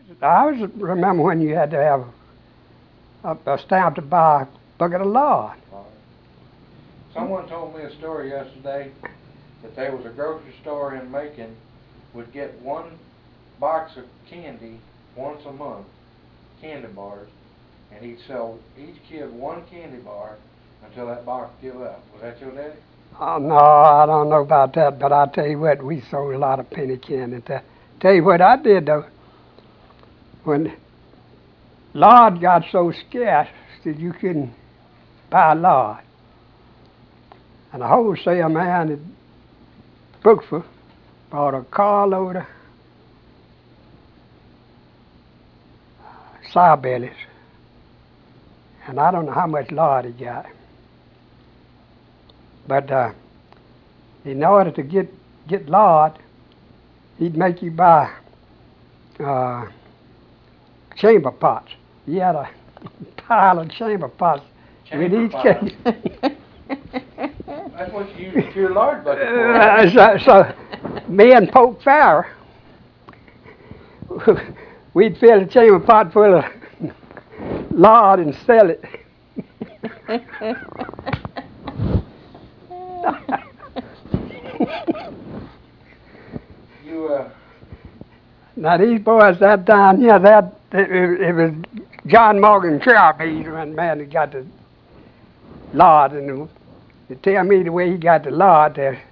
I was remember when you had to have a stamp to buy a bucket of lard. Someone told me a story yesterday that there was a grocery store in Macon would get one box of candy once a month, candy bars, and he'd sell each kid one candy bar until that box give up. Was that your daddy? Oh, no, I don't know about that, but I tell you what, we sold a lot of penny candy. Tell you what I did though, when lard got so scarce that you couldn't buy lard, and a wholesale man at Brookford bought a carload of sour bellies, and I don't know how much lard he got, but in order to get lard, he'd make you buy chamber pots. He had a pile of chamber pots with Chamber each pots? case. That's what you use a pure lard bucket for. So me and Pope Farrer, we'd fill a chamber pot full of lard and sell it. You Now these boys that down here, it was John Morgan Sharp. He's the one man that got the lard, and they tell me the way he got the lard there.